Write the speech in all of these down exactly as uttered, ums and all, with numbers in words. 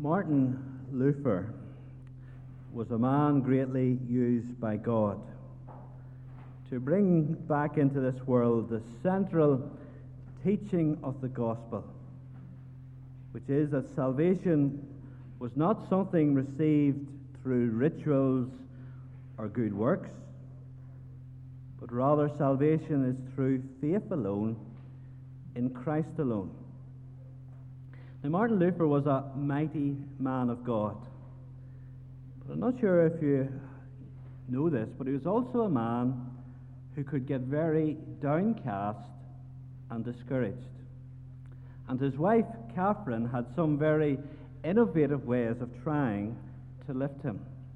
Martin Luther was a man greatly used by God to bring back into this world the central teaching of the gospel, which is that salvation was not something received through rituals or good works, but rather salvation is through faith alone, in Christ alone. Now, Martin Luther was a mighty man of God. But I'm not sure if you know this, but he was also a man who could get very downcast and discouraged. And his wife, Catherine, had some very innovative ways of trying to lift him.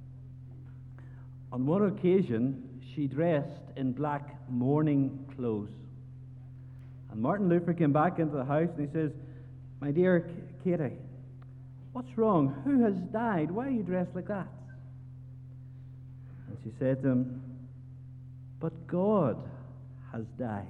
On one occasion, she dressed in black mourning clothes. And Martin Luther came back into the house and he says, "My dear Katie, what's wrong? Who has died? Why are you dressed like that?" And she said to him, "But God has died."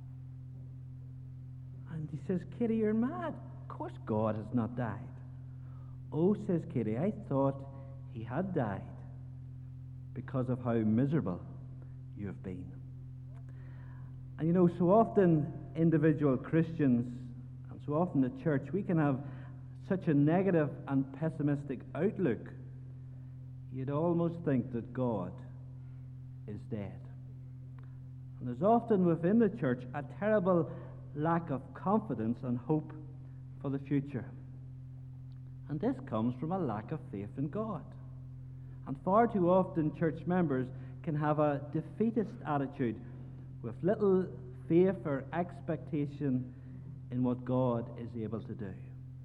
And he says, "Katie, you're mad. Of course God has not died." "Oh," says Katie, "I thought he had died because of how miserable you have been." And you know, so often individual Christians, and so often the church, we can have such a negative and pessimistic outlook, you'd almost think that God is dead. And there's often within the church a terrible lack of confidence and hope for the future. And this comes from a lack of faith in God. And far too often church members can have a defeatist attitude with little faith or expectation in what God is able to do.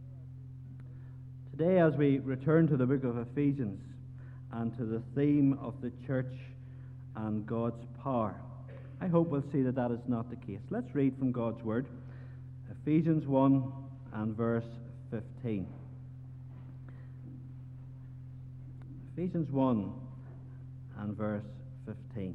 Today, as we return to the book of Ephesians and to the theme of the church and God's power, I hope we'll see that that is not the case. Let's read from God's word, Ephesians one and verse fifteen. Ephesians one and verse fifteen.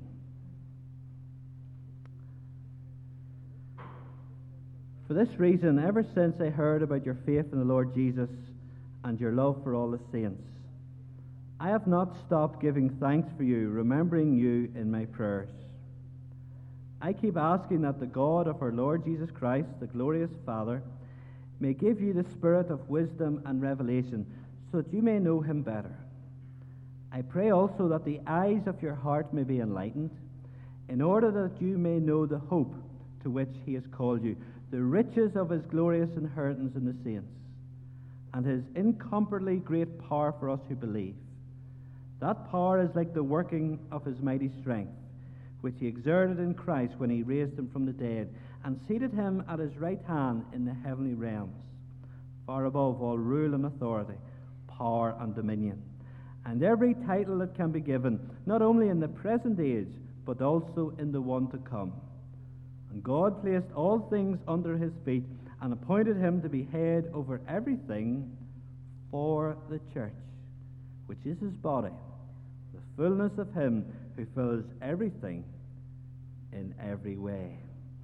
"For this reason, ever since I heard about your faith in the Lord Jesus and your love for all the saints, I have not stopped giving thanks for you, remembering you in my prayers. I keep asking that the God of our Lord Jesus Christ, the glorious Father, may give you the spirit of wisdom and revelation, so that you may know him better. I pray also that the eyes of your heart may be enlightened, in order that you may know the hope to which he has called you, the riches of his glorious inheritance in the saints, and his incomparably great power for us who believe. That power is like the working of his mighty strength, which he exerted in Christ when he raised him from the dead, and seated him at his right hand in the heavenly realms, far above all rule and authority, power and dominion, and every title that can be given, not only in the present age, but also in the one to come. And God placed all things under his feet, and appointed him to be head over everything for the church, which is his body, the fullness of him who fills everything in every way."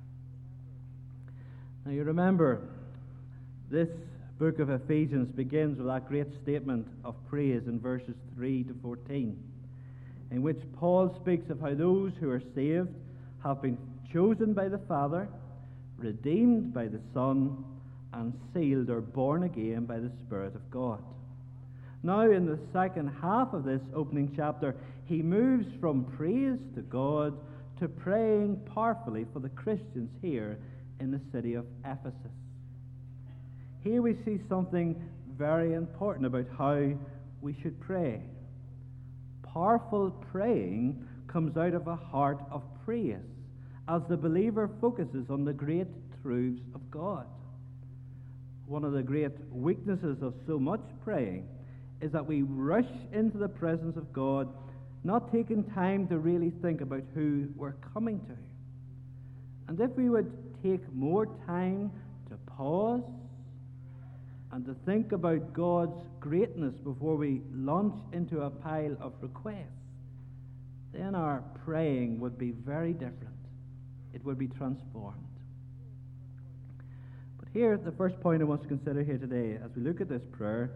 Now you remember, this book of Ephesians begins with that great statement of praise in verses three to fourteen, in which Paul speaks of how those who are saved have been chosen by the Father, redeemed by the Son, and sealed or born again by the Spirit of God. Now, in the second half of this opening chapter, he moves from praise to God to praying powerfully for the Christians here in the city of Ephesus. Here we see something very important about how we should pray. Powerful praying comes out of a heart of praise, as the believer focuses on the great truths of God. One of the great weaknesses of so much praying is that we rush into the presence of God, not taking time to really think about who we're coming to. And if we would take more time to pause and to think about God's greatness before we launch into a pile of requests, then our praying would be very different. It would be transformed. But here, the first point I want to consider here today, as we look at this prayer,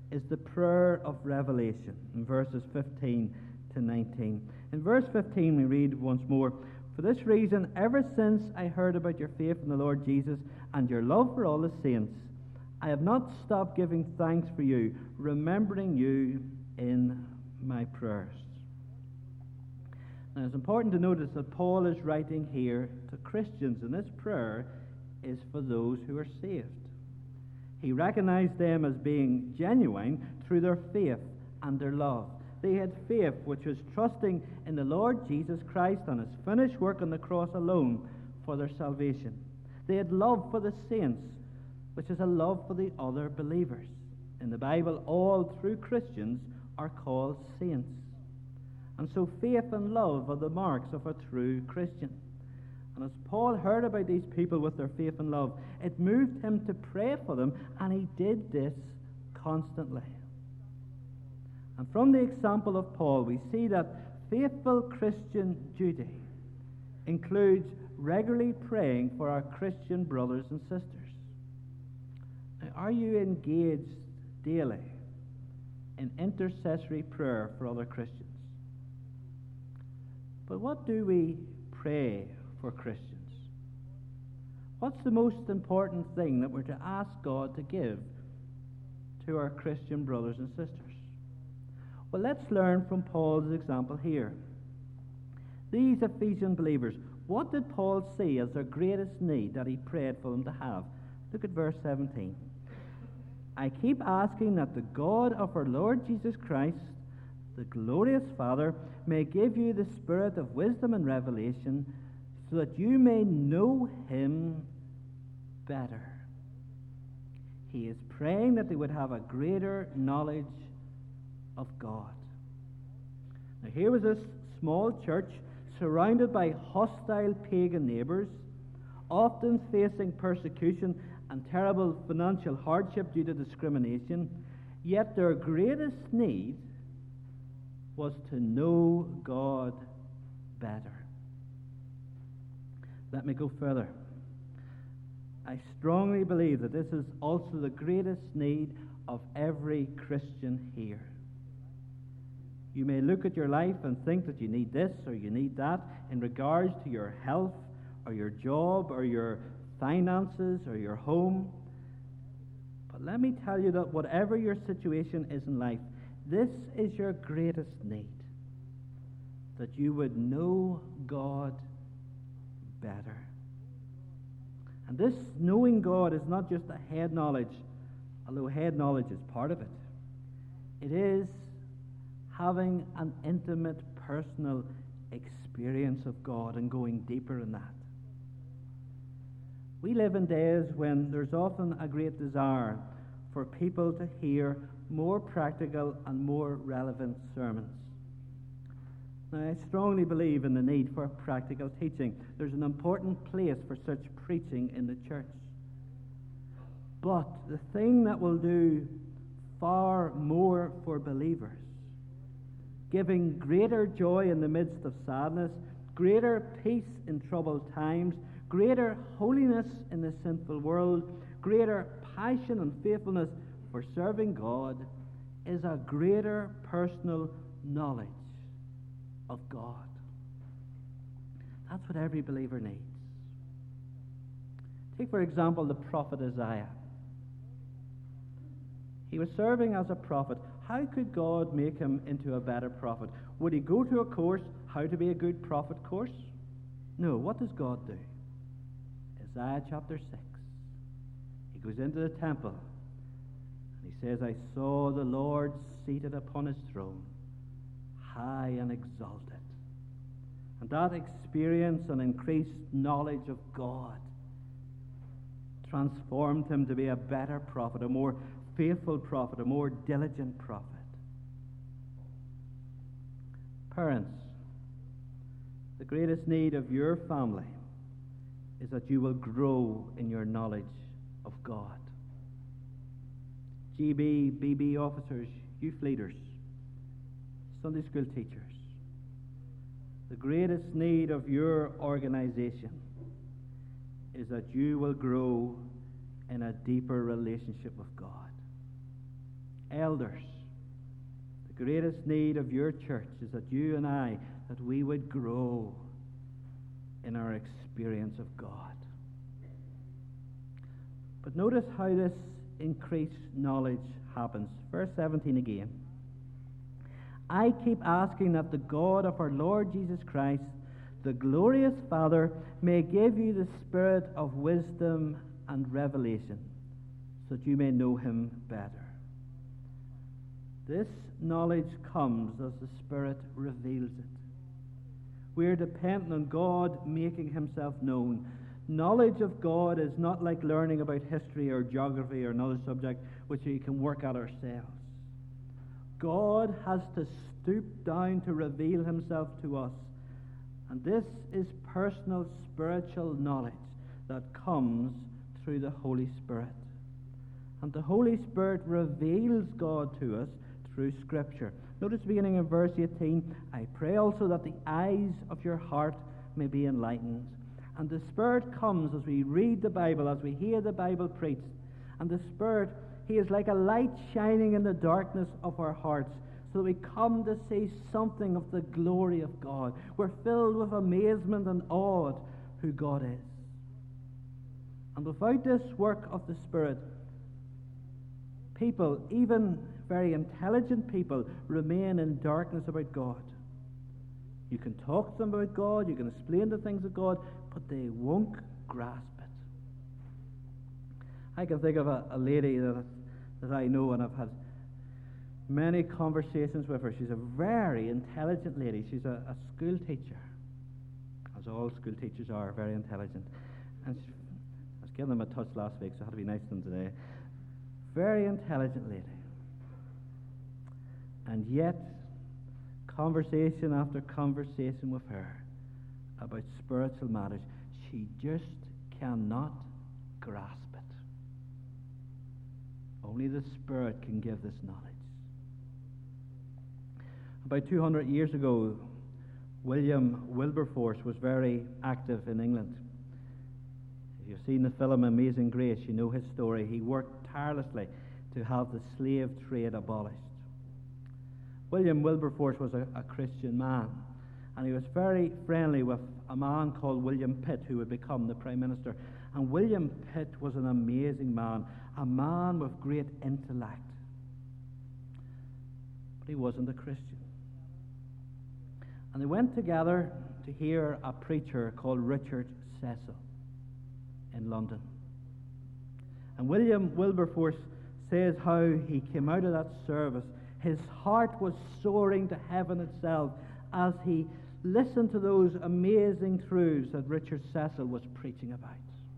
is the prayer of revelation in verses fifteen to nineteen. In verse fifteen we read once more, "For this reason, ever since I heard about your faith in the Lord Jesus and your love for all the saints, I have not stopped giving thanks for you, remembering you in my prayers." Now it's important to notice that Paul is writing here to Christians, and this prayer is for those who are saved. He recognized them as being genuine through their faith and their love. They had faith which was trusting in the Lord Jesus Christ and his finished work on the cross alone for their salvation. They had love for the saints, which is a love for the other believers. In the Bible, all true Christians are called saints. And so faith and love are the marks of a true Christian. And as Paul heard about these people with their faith and love, it moved him to pray for them, and he did this constantly. And from the example of Paul, we see that faithful Christian duty includes regularly praying for our Christian brothers and sisters. Now, are you engaged daily in intercessory prayer for other Christians? But what do we pray for Christians? What's the most important thing that we're to ask God to give to our Christian brothers and sisters? Well, let's learn from Paul's example here. These Ephesian believers, what did Paul see as their greatest need that he prayed for them to have? Look at verse seventeen. "I keep asking that the God of our Lord Jesus Christ, the glorious Father, may give you the spirit of wisdom and revelation, so that you may know him better." He is praying that they would have a greater knowledge of God. Now, here was this small church surrounded by hostile pagan neighbors, often facing persecution and terrible financial hardship due to discrimination, yet their greatest need was to know God better. Let me go further. I strongly believe that this is also the greatest need of every Christian here. You may look at your life and think that you need this or you need that in regards to your health or your job or your finances or your home. But let me tell you that whatever your situation is in life, this is your greatest need, that you would know God better. And this knowing God is not just a head knowledge, although head knowledge is part of it. It is having an intimate, personal experience of God and going deeper in that. We live in days when there's often a great desire for people to hear more practical and more relevant sermons. Now, I strongly believe in the need for practical teaching. There's an important place for such preaching in the church. But the thing that will do far more for believers, giving greater joy in the midst of sadness, greater peace in troubled times, greater holiness in the sinful world, greater passion and faithfulness for serving God, is a greater personal knowledge of God. That's what every believer needs. Take, for example, the prophet Isaiah. He was serving as a prophet. How could God make him into a better prophet? Would he go to a course, how to be a good prophet course? No. What does God do? Isaiah chapter six. He goes into the temple and he says, "I saw the Lord seated upon his throne, high and exalted." And that experience and increased knowledge of God transformed him to be a better prophet, a more faithful prophet, a more diligent prophet. Parents, the greatest need of your family is that you will grow in your knowledge of God. G B, B B officers, youth leaders, Sunday school teachers, the greatest need of your organization is that you will grow in a deeper relationship with God. elders, the greatest need of your church is that you and I, that we would grow in our experience of God. But notice how this increased knowledge happens. Verse seventeen again. I keep asking that the God of our Lord Jesus Christ, the glorious Father, may give you the spirit of wisdom and revelation, so that you may know him better. This knowledge comes as the Spirit reveals it. We are dependent on God making himself known. Knowledge of God is not like learning about history or geography or another subject which we can work at ourselves. God has to stoop down to reveal himself to us. And this is personal spiritual knowledge that comes through the Holy Spirit. And the Holy Spirit reveals God to us through Scripture. Notice beginning in verse eighteen, I pray also that the eyes of your heart may be enlightened. And the Spirit comes as we read the Bible, as we hear the Bible preached. And the Spirit, he is like a light shining in the darkness of our hearts, so that we come to see something of the glory of God. We're filled with amazement and awe at who God is. And without this work of the Spirit, people, even very intelligent people, remain in darkness about God. You can talk to them about God, you can explain the things of God, but they won't grasp it. I can think of a, a lady that, that I know, and I've had many conversations with her. She's a very intelligent lady. She's a, a school teacher, as all school teachers are, very intelligent. And she, I was giving them a touch last week, so I had to be nice to them today. Very intelligent lady. And yet, conversation after conversation with her about spiritual matters, she just cannot grasp it. Only the Spirit can give this knowledge. About two hundred years ago, William Wilberforce was very active in England. If you've seen the film Amazing Grace, you know his story. He worked tirelessly to have the slave trade abolished. William Wilberforce was a, a Christian man, and he was very friendly with a man called William Pitt, who would become the Prime Minister. And William Pitt was an amazing man, a man with great intellect. But he wasn't a Christian. And they went together to hear a preacher called Richard Cecil in London. And William Wilberforce says how he came out of that service. His heart was soaring to heaven itself as he listened to those amazing truths that Richard Cecil was preaching about.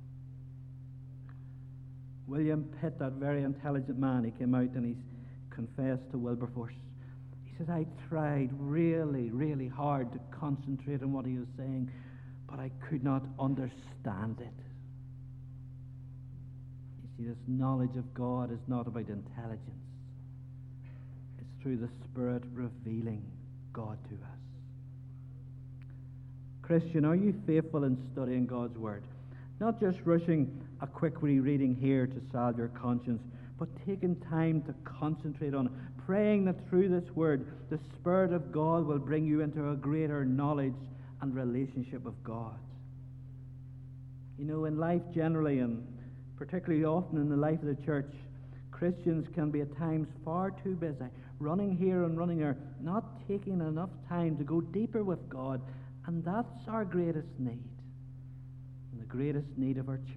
William Pitt, that very intelligent man, he came out and he confessed to Wilberforce. He says, I tried really, really hard to concentrate on what he was saying, but I could not understand it. You see, this knowledge of God is not about intelligence. It's through the Spirit revealing God to us. Christian, are you faithful in studying God's Word? Not just rushing a quick rereading here to salve your conscience, but taking time to concentrate on it, praying that through this Word, the Spirit of God will bring you into a greater knowledge and relationship with God. You know, in life generally, and particularly often in the life of the church, Christians can be at times far too busy, running here and running there, not taking enough time to go deeper with God, and that's our greatest need, and the greatest need of our church.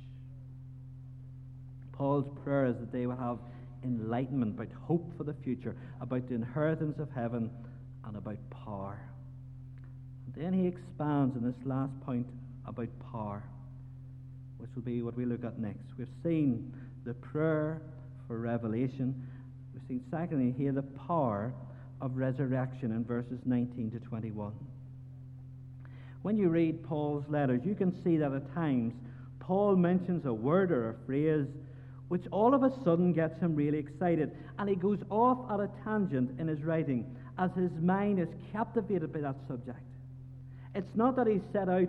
Paul's prayer is that they will have enlightenment about hope for the future, about the inheritance of heaven, and about power. And then he expands in this last point about power, which will be what we look at next. We've seen the prayer for revelation. We've seen, secondly, here the power of resurrection in verses nineteen to twenty-one. When you read Paul's letters, you can see that at times Paul mentions a word or a phrase which all of a sudden gets him really excited, and he goes off at a tangent in his writing as his mind is captivated by that subject. It's not that he's set out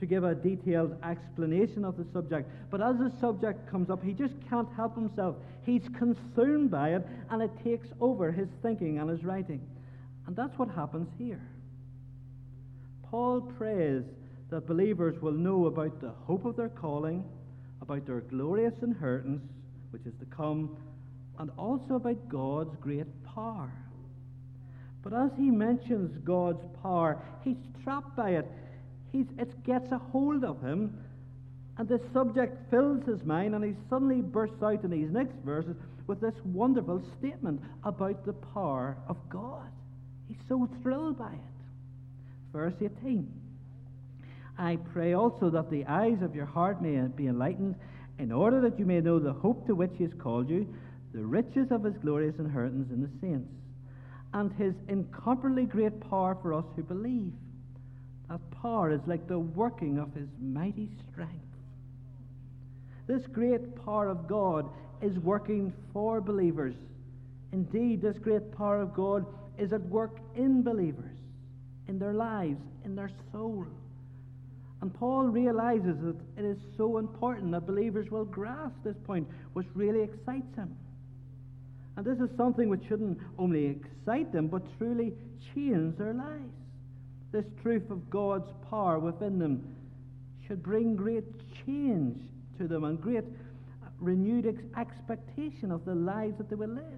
to give a detailed explanation of the subject. But as the subject comes up, he just can't help himself. He's consumed by it, and it takes over his thinking and his writing. And that's what happens here. Paul prays that believers will know about the hope of their calling, about their glorious inheritance, which is to come, and also about God's great power. But as he mentions God's power, he's trapped by it. He's, it gets a hold of him, and the subject fills his mind, and he suddenly bursts out in these next verses with this wonderful statement about the power of God. He's so thrilled by it. Verse eighteen. I pray also that the eyes of your heart may be enlightened, in order that you may know the hope to which he has called you, the riches of his glorious inheritance in the saints, and his incomparably great power for us who believe. That power is like the working of his mighty strength. This great power of God is working for believers. Indeed, this great power of God is at work in believers, in their lives, in their soul. And Paul realizes that it is so important that believers will grasp this point, which really excites him. And this is something which shouldn't only excite them, but truly change their lives. This truth of God's power within them should bring great change to them and great renewed ex- expectation of the lives that they will live.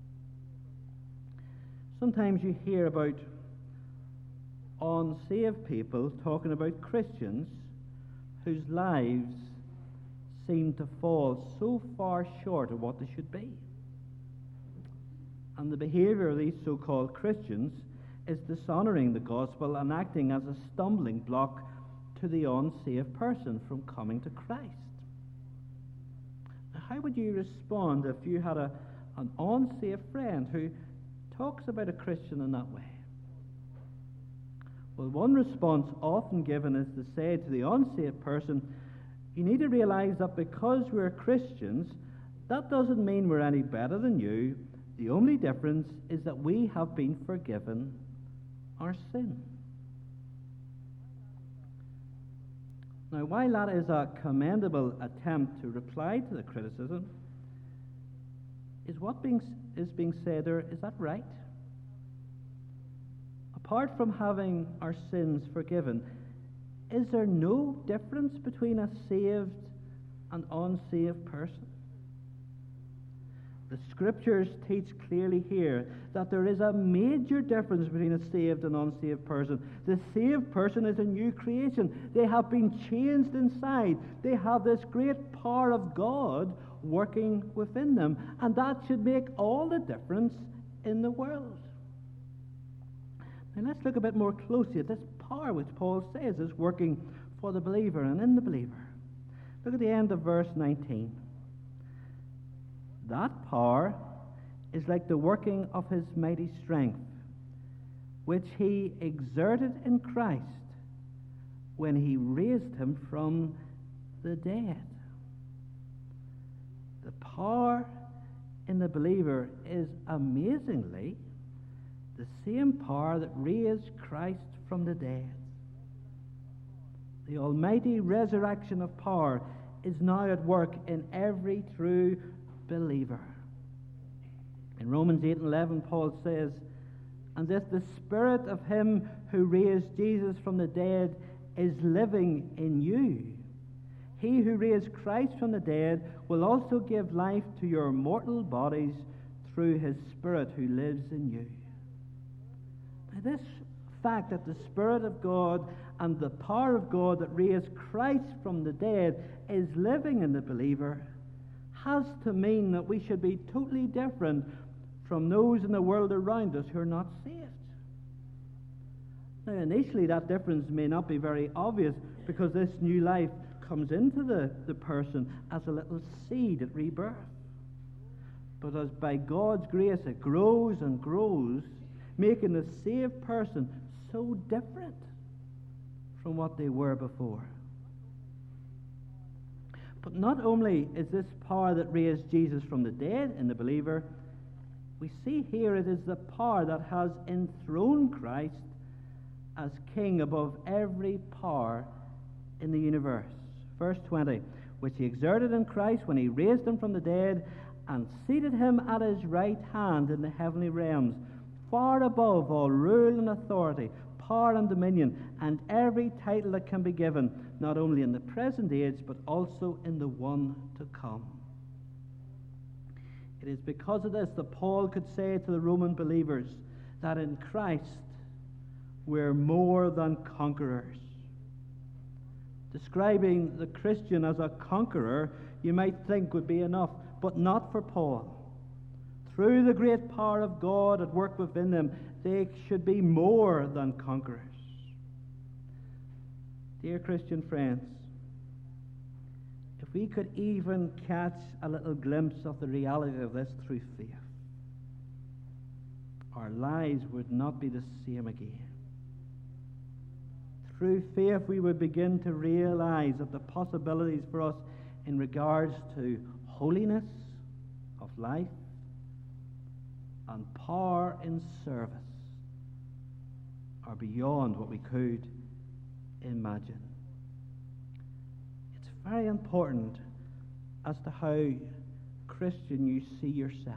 Sometimes you hear about unsaved people talking about Christians whose lives seem to fall so far short of what they should be. And the behavior of these so-called Christians is dishonoring the gospel and acting as a stumbling block to the unsaved person from coming to Christ. Now, how would you respond if you had a, an unsaved friend who talks about a Christian in that way? Well, one response often given is to say to the unsaved person, you need to realize that because we're Christians, that doesn't mean we're any better than you. The only difference is that we have been forgiven our sin. Now, while that is a commendable attempt to reply to the criticism, is what being, is being said there, is that right? Apart from having our sins forgiven, is there no difference between a saved and unsaved person? The Scriptures teach clearly here that there is a major difference between a saved and unsaved person. The saved person is a new creation. They have been changed inside. They have this great power of God working within them, and that should make all the difference in the world. Now let's look a bit more closely at this power which Paul says is working for the believer and in the believer. Look at the end of verse nineteen. That power is like the working of his mighty strength, which he exerted in Christ when he raised him from the dead. The power in the believer is amazingly the same power that raised Christ from the dead. The almighty resurrection of power is now at work in every true believer. In Romans eight and eleven, Paul says, and if the spirit of him who raised Jesus from the dead is living in you, he who raised Christ from the dead will also give life to your mortal bodies through his Spirit who lives in you. Now, this fact that the Spirit of God and the power of God that raised Christ from the dead is living in the believer has to mean that we should be totally different from those in the world around us who are not saved. Now, initially that difference may not be very obvious because this new life comes into the, the person as a little seed at rebirth. But as by God's grace it grows and grows, making the saved person so different from what they were before. But not only is this power that raised Jesus from the dead in the believer, we see here it is the power that has enthroned Christ as king above every power in the universe. Verse twenty, which he exerted in Christ when he raised him from the dead and seated him at his right hand in the heavenly realms, far above all rule and authority, power and dominion, and every title that can be given, not only in the present age, but also in the one to come. It is because of this that Paul could say to the Roman believers that in Christ we're more than conquerors. Describing the Christian as a conqueror, you might think would be enough, but not for Paul. Through the great power of God at work within them, they should be more than conquerors. Dear Christian friends, if we could even catch a little glimpse of the reality of this through faith, our lives would not be the same again. Through faith, we would begin to realize that the possibilities for us in regards to holiness of life and power in service are beyond what we could imagine. It's very important as to how, Christian, you see yourself.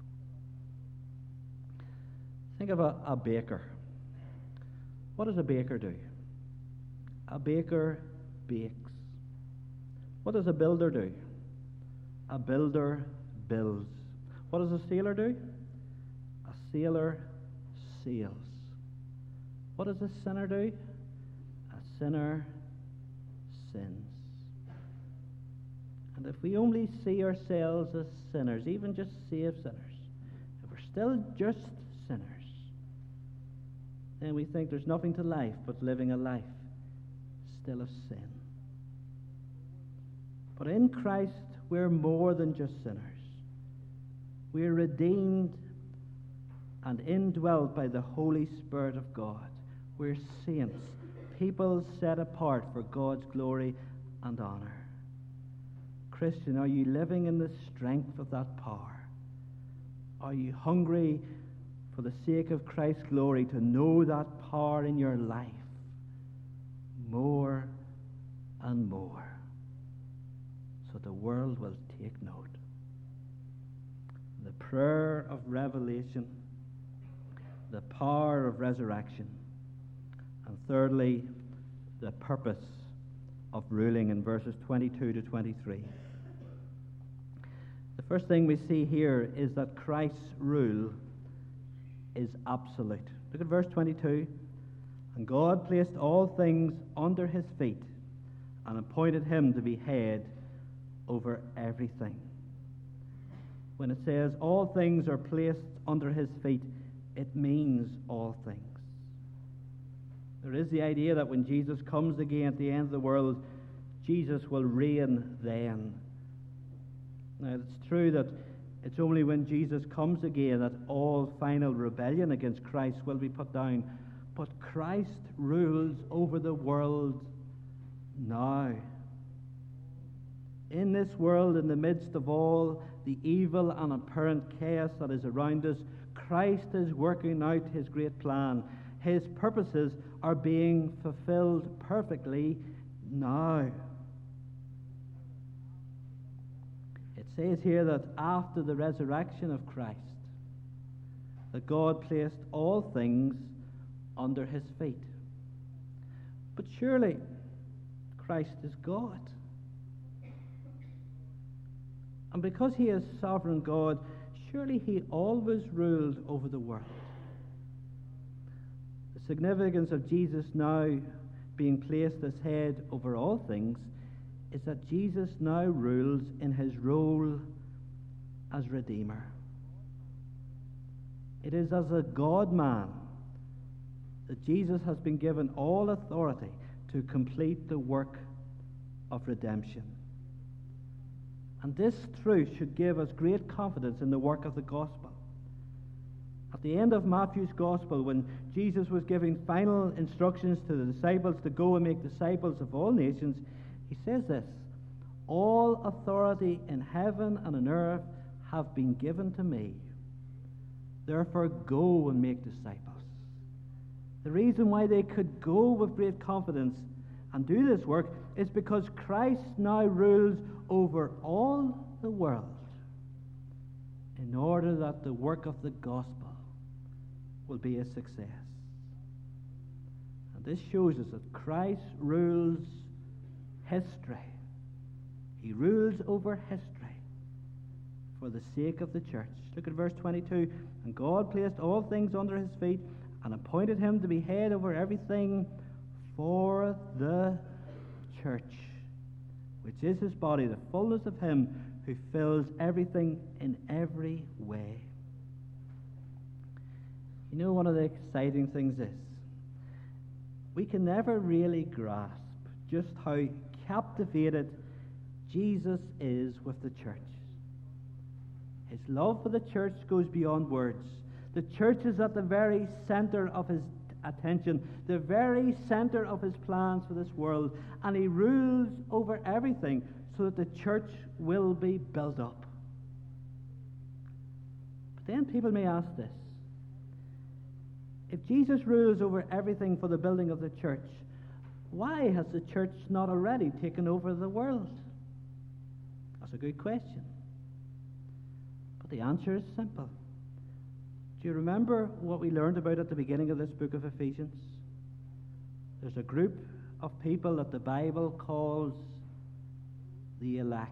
Think of a, a baker. What does a baker do? A baker bakes. What does a builder do? A builder builds. What does a sailor do? A sailor sails. What does a sinner do? A sinner sins. And if we only see ourselves as sinners, even just saved sinners, if we're still just sinners, then we think there's nothing to life but living a life still of sin. But in Christ, we're more than just sinners. We're redeemed and indwelt by the Holy Spirit of God. We're saints, people set apart for God's glory and honor. Christian, are you living in the strength of that power? Are you hungry for the sake of Christ's glory to know that power in your life more and more, so the world will take note? The prayer of revelation, the power of resurrection, and thirdly, the purpose of ruling in verses twenty-two to twenty-three. The first thing we see here is that Christ's rule is absolute. Look at verse twenty-two. And God placed all things under his feet and appointed him to be head over everything. When it says all things are placed under his feet, it means all things. There is the idea that when Jesus comes again at the end of the world, Jesus will reign then. Now, it's true that it's only when Jesus comes again that all final rebellion against Christ will be put down. But Christ rules over the world now. In this world, in the midst of all the evil and apparent chaos that is around us, Christ is working out his great plan. His purposes are being fulfilled perfectly now. It says here that after the resurrection of Christ, that God placed all things under his feet. But surely Christ is God. And because he is sovereign God, surely he always ruled over the world. The significance of Jesus now being placed as head over all things is that Jesus now rules in his role as Redeemer. It is as a God-man that Jesus has been given all authority to complete the work of redemption. And this truth should give us great confidence in the work of the gospel. At the end of Matthew's gospel, when Jesus was giving final instructions to the disciples to go and make disciples of all nations, he says this: all authority in heaven and on earth have been given to me. Therefore go and make disciples. The reason why they could go with great confidence and do this work is because Christ now rules over all the world in order that the work of the gospel will be a success. And this shows us that Christ rules history. He rules over history for the sake of the church. Look at verse twenty-two. And God placed all things under his feet and appointed him to be head over everything for the church, which is his body, the fullness of him who fills everything in every way. You know, one of the exciting things is we can never really grasp just how captivated Jesus is with the church. His love for the church goes beyond words. The church is at the very center of his attention, the very center of his plans for this world, and he rules over everything so that the church will be built up. But then people may ask this: if Jesus rules over everything for the building of the church, why has the church not already taken over the world? That's a good question. But the answer is simple. Do you remember what we learned about at the beginning of this book of Ephesians? There's a group of people that the Bible calls the elect,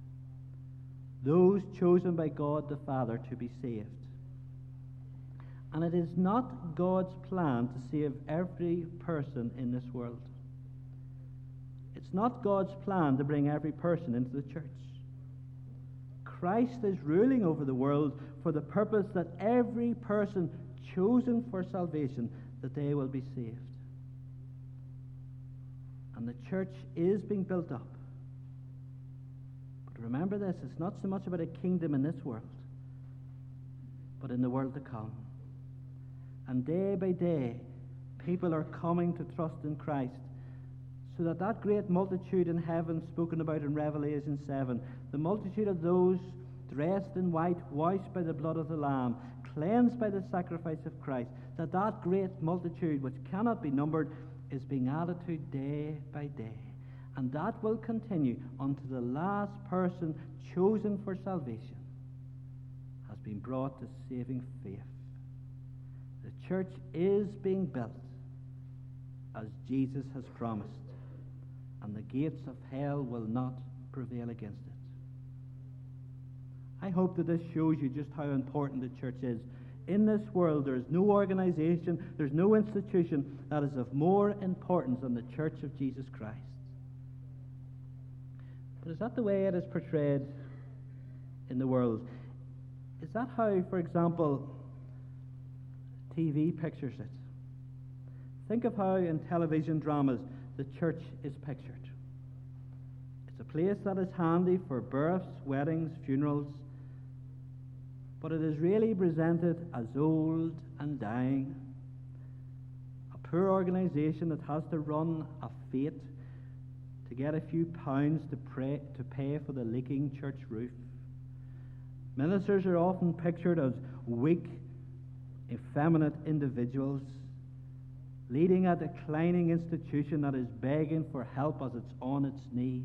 those chosen by God the Father to be saved. And it is not God's plan to save every person in this world. It's not God's plan to bring every person into the church. Christ is ruling over the world for the purpose that every person chosen for salvation, that they will be saved. And the church is being built up. But remember this, it's not so much about a kingdom in this world, but in the world to come. And day by day, people are coming to trust in Christ, so that that great multitude in heaven spoken about in Revelation seven, the multitude of those dressed in white, washed by the blood of the Lamb, cleansed by the sacrifice of Christ, that that great multitude, which cannot be numbered, is being added to day by day. And that will continue until the last person chosen for salvation has been brought to saving faith. The church is being built as Jesus has promised, and the gates of hell will not prevail against it. I hope that this shows you just how important the church is. In this world, there is no organization, there's no institution that is of more importance than the church of Jesus Christ. But is that the way it is portrayed in the world? Is that how, for example, T V pictures it? Think of how in television dramas the church is pictured. It's a place that is handy for births, weddings, funerals, but it is really presented as old and dying, a poor organization that has to run a fete to get a few pounds to, pray, to pay for the leaking church roof. Ministers are often pictured as weak, effeminate individuals leading a declining institution that is begging for help as it's on its knees.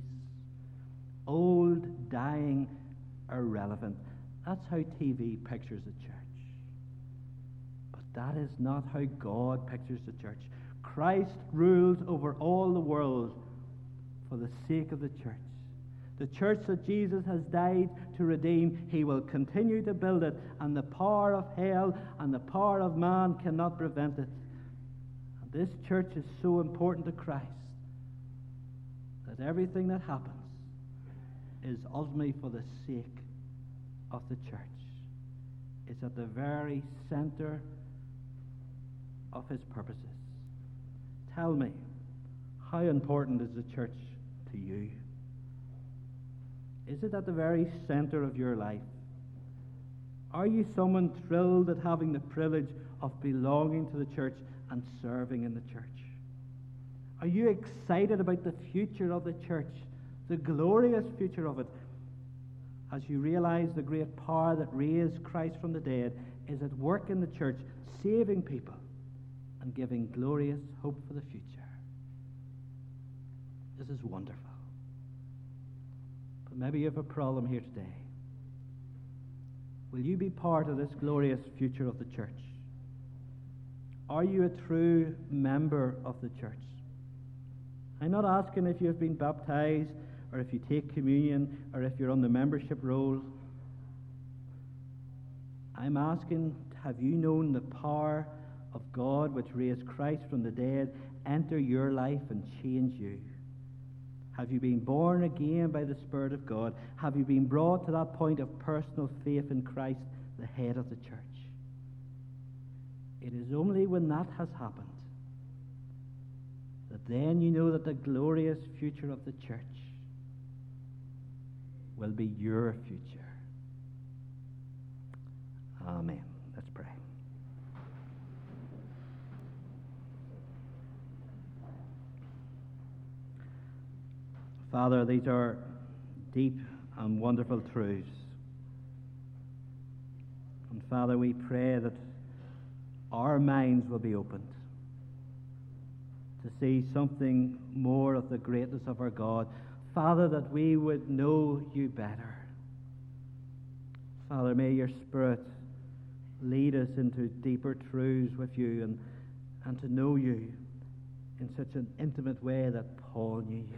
Old, dying, irrelevant. That's how T V pictures the church. But that is not how God pictures the church. Christ rules over all the world for the sake of the church. The church that Jesus has died to redeem, he will continue to build it, and the power of hell and the power of man cannot prevent it. And this church is so important to Christ that everything that happens is ultimately for the sake of the church. It's at the very center of his purposes. Tell me, how important is the church to you? Is it at the very center of your life? Are you someone thrilled at having the privilege of belonging to the church and serving in the church? Are you excited about the future of the church, the glorious future of it, as you realize the great power that raised Christ from the dead is at work in the church, saving people and giving glorious hope for the future? This is wonderful. But maybe you have a problem here today. Will you be part of this glorious future of the church? Are you a true member of the church? I'm not asking if you have been baptized or if you take communion or if you're on the membership roll. I'm asking, have you known the power of God which raised Christ from the dead enter your life and change you? Have you been born again by the Spirit of God? Have you been brought to that point of personal faith in Christ, the head of the church? It is only when that has happened that then you know that the glorious future of the church will be your future. Amen. Let's pray. Father, these are deep and wonderful truths. And Father, we pray that our minds will be opened to see something more of the greatness of our God. Father, that we would know you better. Father, may your Spirit lead us into deeper truths with you and, and to know you in such an intimate way that Paul knew you.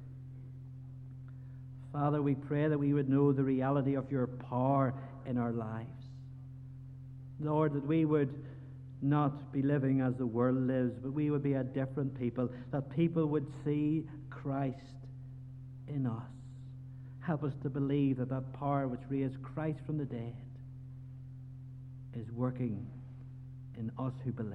Father, we pray that we would know the reality of your power in our lives. Lord, that we would not be living as the world lives, but we would be a different people, that people would see Christ in us. Help us to believe that that power which raised Christ from the dead is working in us who believe.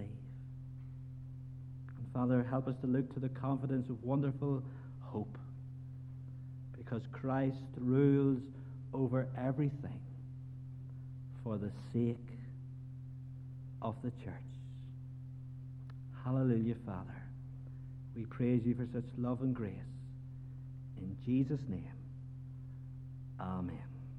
And Father, help us to look to the confidence of wonderful hope, because Christ rules over everything for the sake of the church. Hallelujah, Father. We praise you for such love and grace. In Jesus' name, amen.